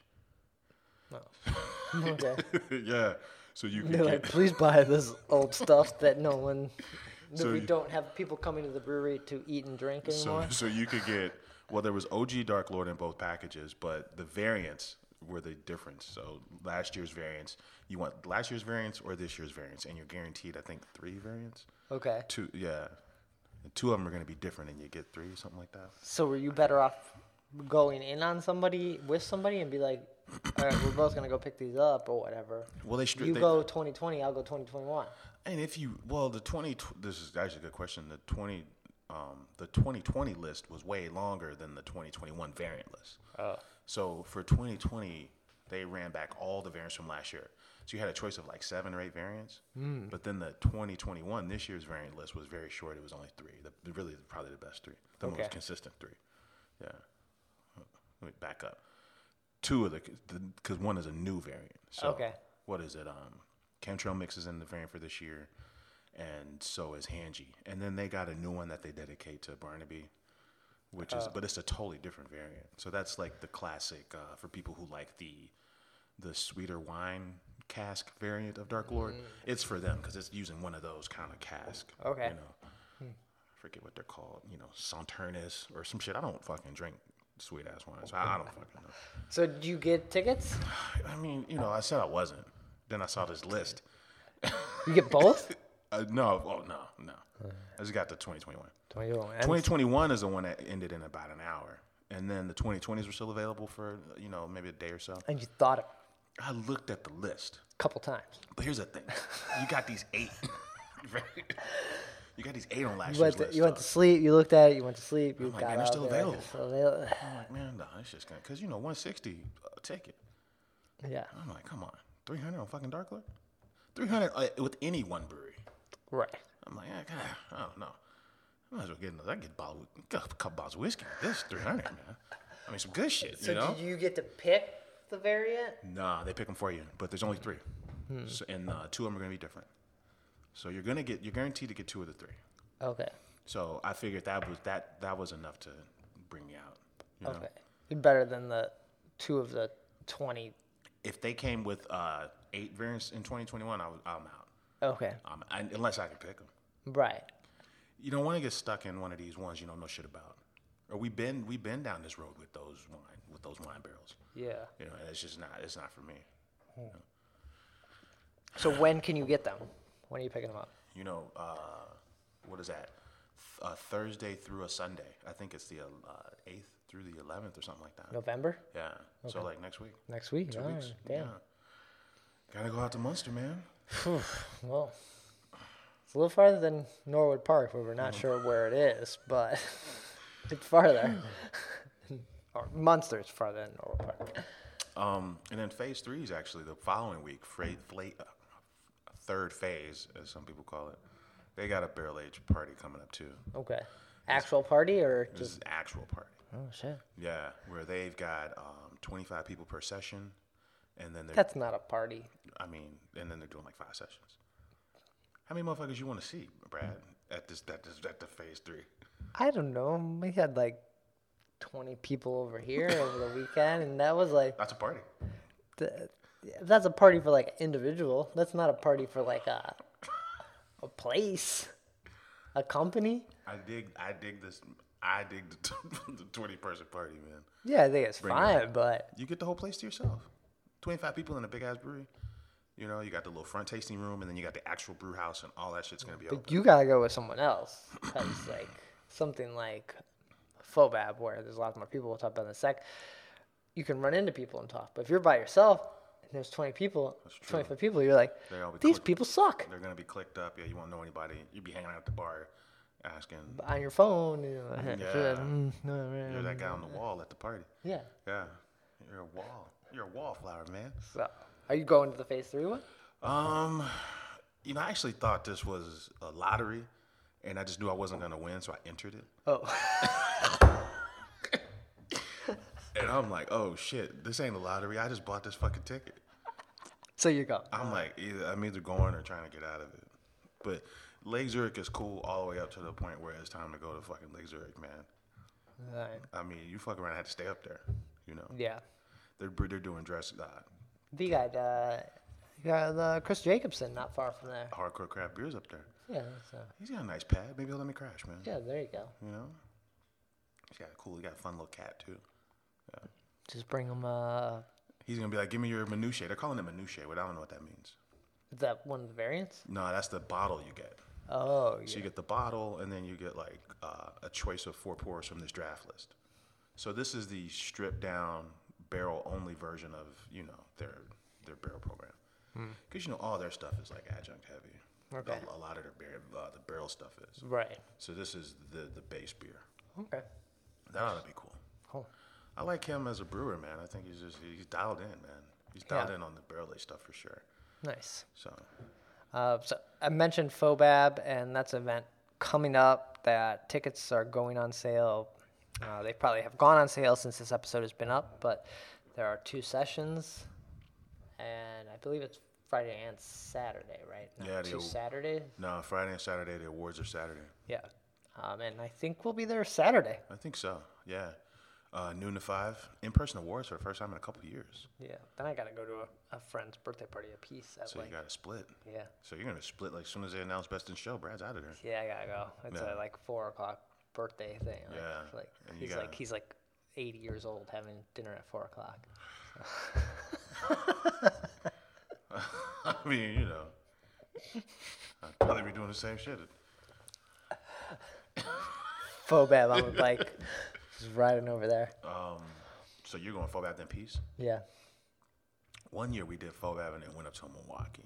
Okay. Yeah. So you could They're get, like, please buy this old stuff that no one, that So we you- don't have people coming to the brewery to eat and drink so anymore. so you could get well there was O G Dark Lord in both packages, but the variants were the difference. So last year's variants, you want last year's variants or this year's variants, and you're guaranteed I think three variants. Okay. Two yeah. And two of them are going to be different, and you get three, something like that. So were you better off going in on somebody with somebody and be like, all right, we're both gonna go pick these up or whatever. Well, they stri- You they- go twenty twenty, I'll go twenty twenty-one. And if you well, the twenty tw- this is actually a good question. The twenty um, the twenty twenty list was way longer than the twenty twenty-one variant list. Oh. So for twenty twenty, they ran back all the variants from last year. So you had a choice of like seven or eight variants. Mm. But then the twenty twenty-one, this year's variant list was very short. It was only three. The, the- really, probably the best three, the Okay. most consistent three. Yeah. Let me back up. Two of the because one is a new variant. So Okay. what is it? Um, Chemtrail Mix is in the variant for this year, and so is Hangy. And then they got a new one that they dedicate to Barnaby, which is but it's a totally different variant. So that's like the classic uh, for people who like the the sweeter wine cask variant of Dark Lord. It's for them because it's using one of those kind of cask. Okay. You know, I forget what they're called. You know, Sauternes or some shit. I don't fucking drink sweet ass wine, so I, I don't fucking know. So did you get tickets? I mean, you know, I said I wasn't. Then I saw this list. You get both? Uh, no, oh no, no. I just got the twenty twenty-one. twenty-one. And twenty twenty-one is the one that ended in about an hour, and then the twenty twenties were still available for you know maybe a day or so. and you thought it I looked at the list, a couple times. but here's the thing: you got these eight. You got these eight on last You year's went, to, list. you went uh, to sleep. You looked at it. You went to sleep. You I'm like, got man, they're out still there, available. Still available. I'm like, man, no, it's just gonna because you know one sixty uh, ticket. Yeah. I'm like, come on, three hundred on fucking Dark Lord, three hundred uh, with any one brewery. Right. I'm like, yeah, God, I don't know. I might as well get another. I get a, bottle, get a couple bottles of whiskey. This three hundred, man. I mean, some good shit. So you know. did you get to pick the variant? Nah, they pick them for you, but there's only three, so, and uh, two of them are gonna be different. So you're gonna get, you're guaranteed to get two of the three. Okay. So I figured that was that that was enough to bring me out. You know? Okay. You're better than the two of the twenty. If they came with uh, eight variants in twenty twenty-one, I was, I'm out. Okay. Um, I, unless I can pick them. Right. You don't want to get stuck in one of these ones you don't know shit about. Or we been we been down this road with those wine with those wine barrels. Yeah. You know, and it's just not it's not for me. So when can you get them? When are you picking them up? You know, uh, what is that? Th- uh, Thursday through a Sunday. I think it's the uh, eighth through the eleventh or something like that. November? Yeah. So like next week. Next week? Two Oh, weeks. damn. Yeah. Gotta go out to Munster, man. Well, it's a little farther than Norwood Park, but we're not sure where it is, but it's farther. Or Munster's farther than Norwood Park. Um, and then phase three is actually the following week. Fra- fla- uh, third phase, as some people call it. They got a barrel age party coming up too. Okay. Actual party or This just... is an actual party. Oh, shit. Yeah, where they've got um, twenty-five people per session, and then they're. That's not a party. I mean, and then they're doing like five sessions. How many motherfuckers you want to see, Brad? At this, at this, at the phase three. I don't know. We had like twenty people over here over the weekend, and that was like... That's a party. The, that's a party for like an individual. That's not a party for like a a place, a company. I dig. I dig this. I dig the, the twenty-person party, man. Yeah, I think it's Bring fine, it. but You get the whole place to yourself. twenty-five people in a big ass brewery. You know, you got the little front tasting room, and then you got the actual brew house, and all that shit's gonna be open. but you gotta go with someone else because like something like Fobab, where there's a lot more people. We'll talk about in a sec. You can run into people and talk, but if you're by yourself and there's twenty people, true. twenty-five people, you're like, They all be these click- people suck. They're gonna be clicked up. Yeah, you won't know anybody. You'd be hanging out at the bar, asking. On your phone, you know, Yeah. mm, no, man. You're that guy on the wall at the party. Yeah. Yeah, you're a wall. You're a wallflower, man. So, are you going to the phase three one? Um, you know, I actually thought this was a lottery, and I just knew I wasn't gonna win, so I entered it. Oh. And I'm like, oh shit, this ain't a lottery. I just bought this fucking ticket. So you go. I'm like, either I'm either going or trying to get out of it. But Lake Zurich is cool all the way up to the point where it's time to go to fucking Lake Zurich, man. Right. I mean, you fuck around, I had to stay up there, you know. Yeah. They're they're doing dress uh, You got uh, you got uh, Chris Jacobson not far from there. hardcore craft beers up there. Yeah. So He's got a nice pad. Maybe he'll let me crash, man. yeah, there you go. You know. He's got a cool. He got a fun little cat too. Just bring him. Uh, He's gonna be like, give me your minutiae. They're calling it minutiae, but I don't know what that means. is that one of the variants? No, that's the bottle you get. Oh, So yeah. you get the bottle, and then you get like uh, a choice of four pours from this draft list. So this is the stripped down barrel only version of you know their their barrel program. Because you know all their stuff is like adjunct heavy. Okay. A, a lot of their bar- uh, the barrel stuff is. Right. So this is the the base beer. Okay. That ought to be cool. Cool. I like him as a brewer, man. I think he's just he's dialed in, man. He's dialed Yeah. in on the barrel aged stuff for sure. Nice. So Uh, so I mentioned Fobab, and that's an event coming up. That tickets are going on sale. Uh, they probably have gone on sale since this episode has been up, but there are two sessions, and I believe it's Friday and Saturday, right? Not Yeah, the two aw- Saturdays. no, Friday and Saturday the awards are Saturday. Yeah, um, and I think we'll be there Saturday. I think so. Yeah, uh, noon to five. In person awards for the first time in a couple of years. Yeah. Then I gotta go to a, a friend's birthday party a piece at So like you got to split. yeah. So you're gonna split like as soon as they announce best in show. Brad's out of there. Yeah, I gotta go. It's Yeah. a like four o'clock birthday thing. Like, Yeah, it's Like and you he's gotta- like he's like eighty years old having dinner at four o'clock. I mean, you know, I, probably be doing the same shit. Fobab on the bike, just riding over there. Um, so you're going Fobab then Peace? Yeah. One year we did Fobab and then went up to Milwaukee.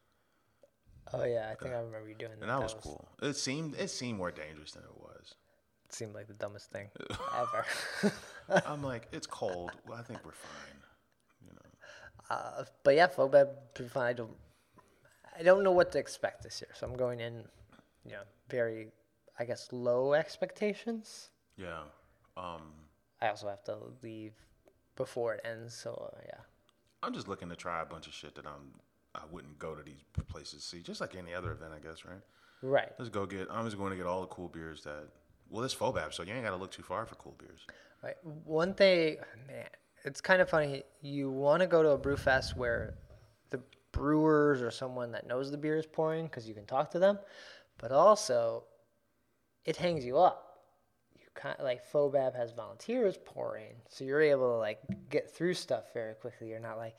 Oh yeah, I think I remember you doing that. And that was cool. It seemed it seemed more dangerous than it was. It seemed like the dumbest thing ever. I'm like, it's cold. Well, I think we're fine. You know. Uh, but yeah, Fobab pretty fun. I don't, I don't know what to expect this year, so I'm going in, you know, very, I guess, low expectations. Yeah. Um, I also have to leave before it ends, so uh, yeah. I'm just looking to try a bunch of shit that I'm I wouldn't go to these places to see, just like any other event, I guess, right? Right. Let's go get. I'm just going to get all the cool beers that. Well, it's Fobab, so you ain't got to look too far for cool beers. Right. One thing, man, it's kind of funny. You want to go to a brew fest where the brewers or someone that knows the beer is pouring because you can talk to them, but also it hangs you up. You kind of, like Fobab has volunteers pouring, so you're able to like get through stuff very quickly. You're not like,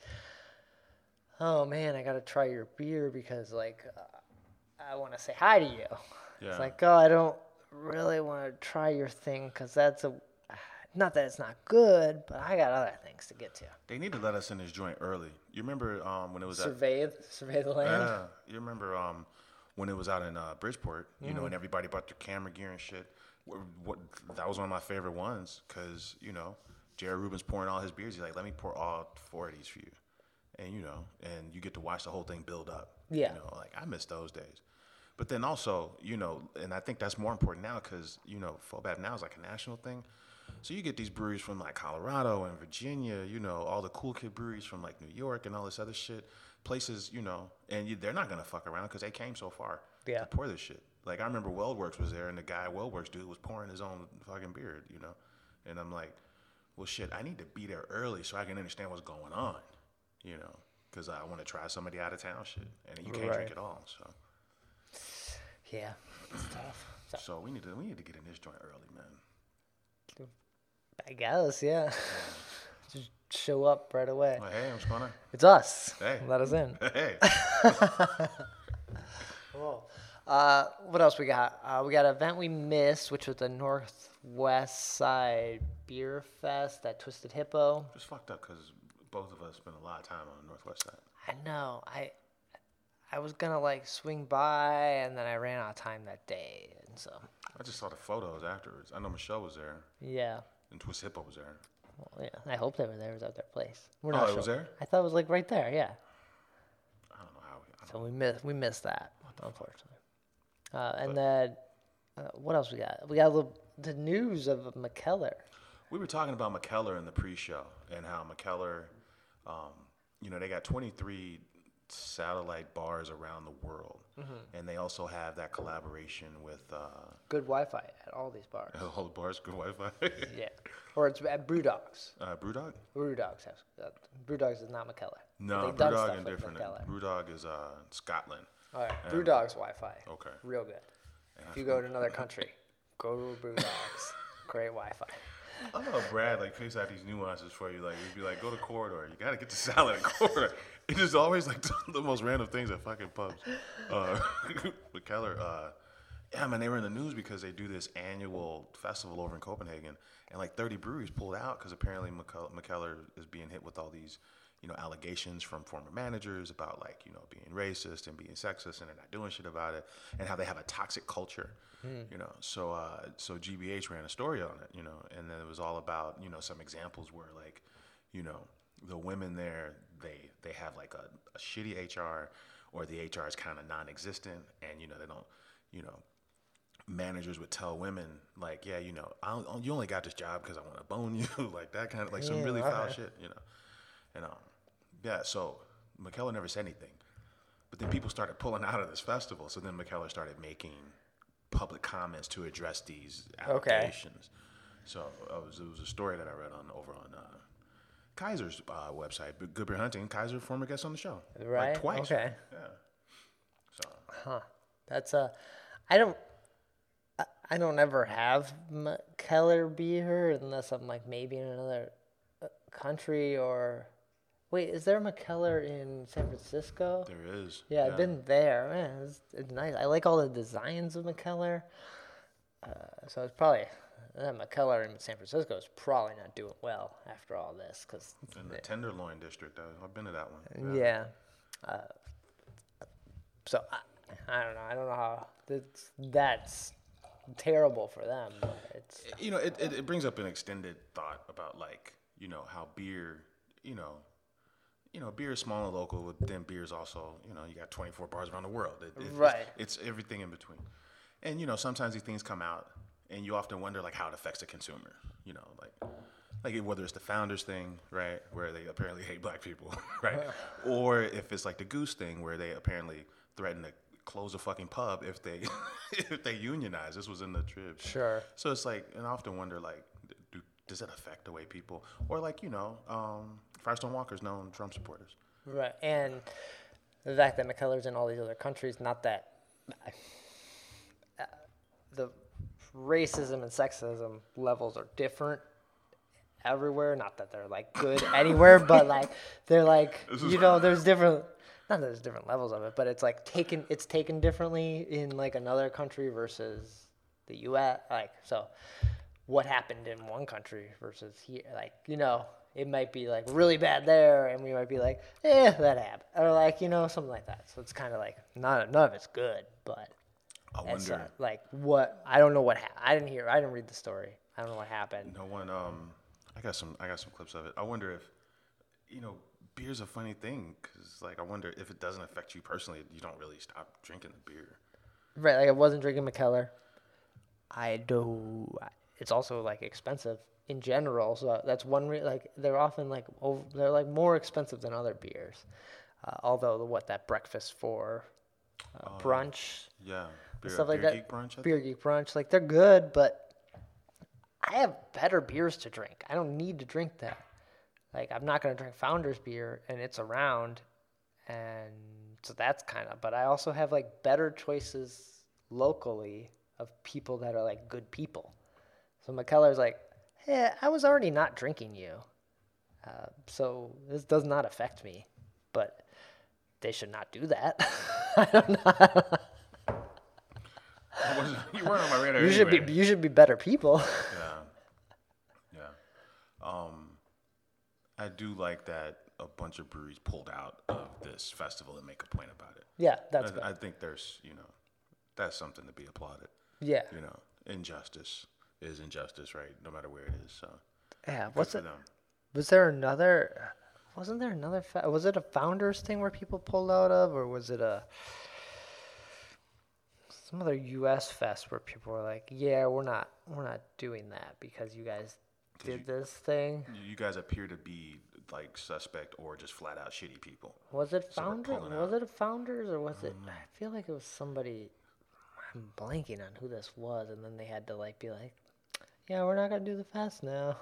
oh man, I got to try your beer because like uh, I want to say hi to you. Yeah. It's like, oh, I don't really want to try your thing because that's a, not that it's not good, but I got other things to get to. They need to let us in this joint early. You remember um, when it was Survey, at, survey the land. Yeah. You remember um, when it was out in uh, Bridgeport, you mm-hmm. know, and everybody brought their camera gear and shit. What, what, that was one of my favorite ones because, you know, Jared Rubin's pouring all his beers. He's like, let me pour all four of these for you. And, you know, and you get to watch the whole thing build up. Yeah. You know, like, I miss those days. But then also, you know, and I think that's more important now because, you know, Fobab now is like a national thing. So you get these breweries from like Colorado and Virginia, you know, all the cool kid breweries from like New York and all this other shit. Places, you know, and you, they're not going to fuck around because they came so far yeah. to pour this shit. Like, I remember Weldworks was there and the guy, Weldworks dude, was pouring his own fucking beer, you know. And I'm like, well, shit, I need to be there early so I can understand what's going on, you know, because I want to try some of the out of town shit. And you can't right. drink it all, so. Yeah, it's tough. So, so we need to we need to get in this joint early, man. I guess, yeah. yeah. Just show up right away. Well, hey, what's going on? It's us. Hey. Let us in. Hey. Cool. Uh, what else we got? Uh, we got an event we missed, which was the Northwest Side Beer Fest at Twisted Hippo. It's fucked up because both of us spent a lot of time on the Northwest Side. I know. I I was gonna like swing by, and then I ran out of time that day, and so. I just saw the photos afterwards. I know Michelle was there. Yeah. And Twist Hippo was there. Well, yeah. I hope they were there. It was at their place. We're oh, not it sure. was there? I thought it was like right there. Yeah. I don't know how. We, I don't so we missed we missed that, unfortunately. Uh, and but, then uh, what else we got? We got a little, the news of Mikkeller. We were talking about Mikkeller in the pre-show and how Mikkeller, um, you know, they got twenty-three satellite bars around the world, mm-hmm. and they also have that collaboration with uh, good Wi-Fi at all these bars. All the bars, good Wi-Fi. Yeah, or it's at Brewdogs. Uh, Brewdog. Brewdogs has uh, Brewdogs is not Mikkeller. No, Brewdog is different. Brewdog is uh, Scotland. All right, and Brewdog's Wi-Fi. Okay. Real good. Yeah. If you go to another country, go to Brewdog's. Great Wi-Fi. I know Brad like picks out these nuances for you. Like he'd be like, "Go to Corridor. You gotta get the salad at Corridor." It's just always like the most random things at fucking pubs. Uh, Mikkeller, uh, yeah, man, they were in the news because they do this annual festival over in Copenhagen, and like thirty breweries pulled out because apparently Mikkeller is being hit with all these, you know, allegations from former managers about like, you know, being racist and being sexist, and they're not doing shit about it, and how they have a toxic culture. You know, so uh, so G B H ran a story on it, you know, and then it was all about, you know, some examples where like, you know, the women there, they they have like a, a shitty H R, or the H R is kind of non-existent, and you know they don't, you know, managers would tell women like, yeah, you know, I don't, you only got this job because I want to bone you, like that kind of like some yeah, really foul right. shit, you know, and um, yeah, so Mikkeller never said anything, but then people started pulling out of this festival, so then Mikkeller started making public comments to address these allegations. Okay. So it was, it was a story that I read on over on uh, Kaiser's uh, website, Good Beer Hunting. Kaiser, former guest on the show, right? Like twice. Okay. Yeah. So. Huh. That's a. Uh, I don't. I, I don't ever have Mikkeller beer unless I'm like maybe in another country or Wait, is there a McKellar in San Francisco? There is. Yeah, I've been there. Man, it's, it's nice. I like all the designs of McKellar. Uh, so it's probably that McKellar in San Francisco is probably not doing well after all this, because in the Tenderloin district. I, I've been to that one. yeah. yeah. Uh, so I, I don't know. I don't know how that's, that's terrible for them. But it's you know, it, it it brings up an extended thought about like you know how beer, you know. You know, beer is small and local, but then beer is also, you know, you got twenty-four bars around the world. It, it, right. It's, it's everything in between. And, you know, sometimes these things come out, and you often wonder, like, how it affects the consumer. You know, like, like whether it's the Founders thing, right, where they apparently hate black people, right? Or if it's like the Goose thing, where they apparently threaten to close a fucking pub if they if they unionize. This was in the Trib. Sure. So it's like, and I often wonder, like, do, does it affect the way people, or like, you know, um, Firestone Walker's known Trump supporters. Right, and the fact that McKellar's in all these other countries, not that uh, the racism and sexism levels are different everywhere. Not that they're like good anywhere, but like they're like you know, there's different. Not that there's different levels of it, but it's like taken. It's taken differently in like another country versus the U S. Like so, what happened in one country versus here? Like you know. It might be like really bad there, and we might be like, eh, that happened, or like you know something like that. So it's kind of like not none of it's good, but I it's wonder. uh, like what I don't know what happened. I didn't hear. I didn't read the story. I don't know what happened. No one. Um, I got some. I got some clips of it. I wonder if, you know, beer's a funny thing because like I wonder if it doesn't affect you personally. You don't really stop drinking the beer. Right, like I wasn't drinking McKellar. I do. It's also like expensive in general, so that's one re- like they're often like over, they're like more expensive than other beers. Uh, although the, what that breakfast for uh, Oh, brunch Yeah, beer, stuff like beer that. Geek brunch. I Beer think? Geek brunch, like they're good, but I have better beers to drink. I don't need to drink that. Like I'm not gonna drink Founders beer, and it's around, and so that's kind of. But I also have like better choices locally of people that are like good people. So McKellar's like, yeah, I was already not drinking you, uh, so this does not affect me, but they should not do that. I don't know. I wasn't- you weren't on my radar. You anyway. should be you should be better people. Yeah, yeah. Um, I do like that a bunch of breweries pulled out of this festival and make a point about it. Yeah, that's good. I, I think there's, you know, that's something to be applauded. Yeah, You know, injustice is injustice, right? No matter where it is. So yeah. good What's for it? them. Was there another? Wasn't there another? Fe- was it a Founders thing where people pulled out of, or was it a some other U S fest where people were like, "Yeah, we're not, we're not doing that because you guys did you- this thing." You guys appear to be like suspect or just flat out shitty people. Was it So we're Founders? pulling Was out. it a Founders or was it? I feel like it was somebody. I'm blanking on who this was, and then they had to like be like, "Yeah, we're not gonna do the fest now."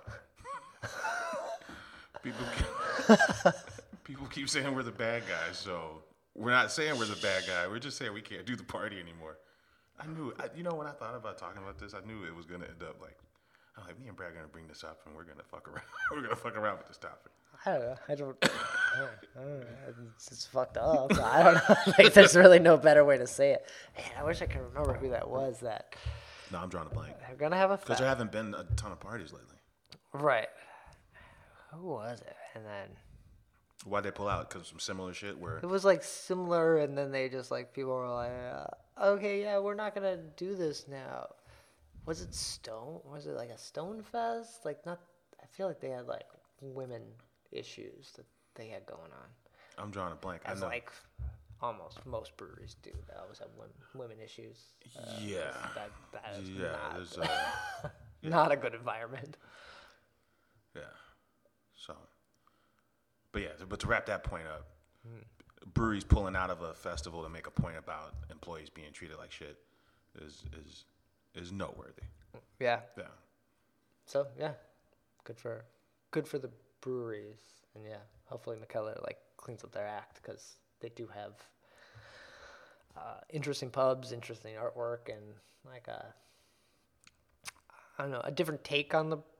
People keep, people keep saying we're the bad guys, so we're not saying we're the bad guy. We're just saying we can't do the party anymore. I knew, I, you know, when I thought about talking about this, I knew it was gonna end up like, I'm like, me and Brad are gonna bring this up, and we're gonna fuck around. we're gonna fuck around with this topic. I don't know. I don't. I don't know. It's just fucked up. I don't know. Like, there's really no better way to say it. Man, I wish I could remember who that was. That No, I'm drawing a blank they're gonna have a because fest. there haven't been a ton of parties lately. Right. Who was it? And then Why'd they pull out? Because some similar shit where it was like similar, and then they just like people were like, uh, "Okay, yeah, we're not gonna do this now." Was it Stone? Was it like a Stone Fest? Like not. I feel like they had like women issues that they had going on. I'm drawing a blank. I As know. like almost most breweries do. They always have women, women issues. Uh, yeah, That, that is yeah. not, There's uh, not a good environment. yeah. So, but yeah. But to wrap that point up, breweries pulling out of a festival to make a point about employees being treated like shit is is is noteworthy. Yeah. Yeah. So yeah, good for good for the breweries, and yeah, hopefully McKellar like cleans up their act because they do have uh, interesting pubs, interesting artwork, and like a I don't know a different take on the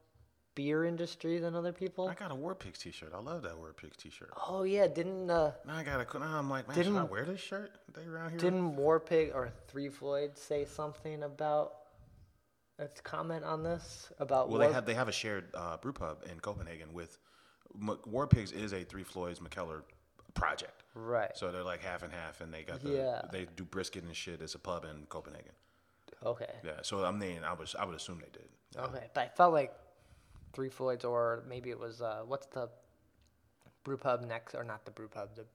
beer industry than other people. I got a War Pigs t-shirt. I love that War Pigs t-shirt. Oh yeah, didn't uh, Now I got a. Now I'm like, man, Didn't- should I wear this shirt? They around here. didn't Warpig or Three Floyd say something about a comment on this about Well, War- they have they have a shared uh, brew pub in Copenhagen with M- War Pigs is a Three Floyds McKellar project. right? So they're like half and half, and they got the Yeah. they do brisket and shit. It's a pub in Copenhagen. Okay, Yeah. So I mean, I was I would assume they did. okay, but I felt like Three Floyds or maybe it was uh, what's the brew pub next or not the brew pub the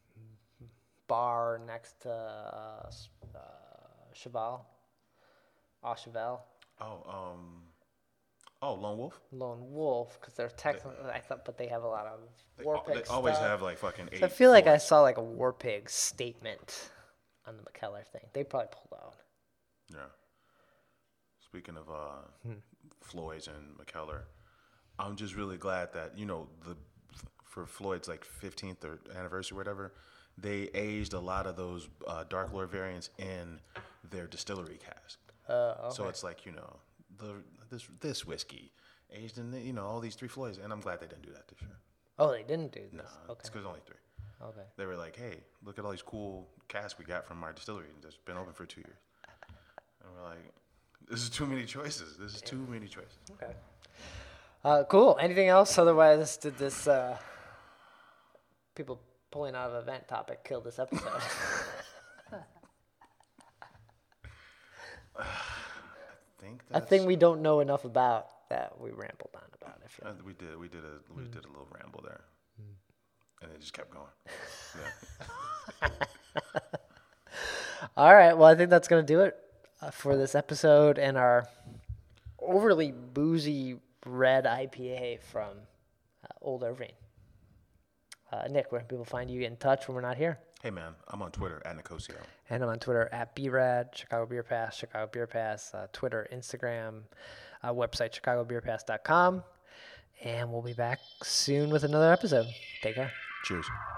bar next to uh, s- uh, Cheval, Au Cheval. Oh, um, oh, Lone Wolf. Lone Wolf, because they're technically, I thought, but they have a lot of They, War al- they Pig always stuff. have like fucking eight. So I feel like I Floyds. saw like a War Pig statement on the McKellar thing. They probably pulled out. Yeah. Speaking of uh, Hmm. Floyd's and McKellar, I'm just really glad that you know the for Floyd's like fifteenth or anniversary, or whatever. They aged a lot of those uh, Dark Lord variants in their distillery cask. Uh, okay. So it's like you know the this this whiskey aged in the, you know all these Three Floyds, and I'm glad they didn't do that this year. Oh, they didn't do this. No, okay. it's because only three. Okay. They were like, hey, look at all these cool casks we got from our distillery that's been open for two years. And we're like, this is too many choices. This is too many choices. Okay. Uh, cool. Anything else? Otherwise, did this uh, people pulling out of event topic kill this episode? I think I that's, think we don't know enough about that we rambled on about. I feel. uh, we did we did a we did a little ramble there, and it just kept going. Yeah. All right. Well, I think that's going to do it uh, for this episode and our overly boozy red I P A from uh, Old Irving. Uh, Nick, where can people find you? Get in touch when we're not here. Hey man, I'm on Twitter at Nicosio. And I'm on Twitter at B rad, Chicago Beer Pass, Chicago Beer Pass, uh, Twitter, Instagram, uh, website, chicago beer pass dot com. And we'll be back soon with another episode. Take care. Cheers.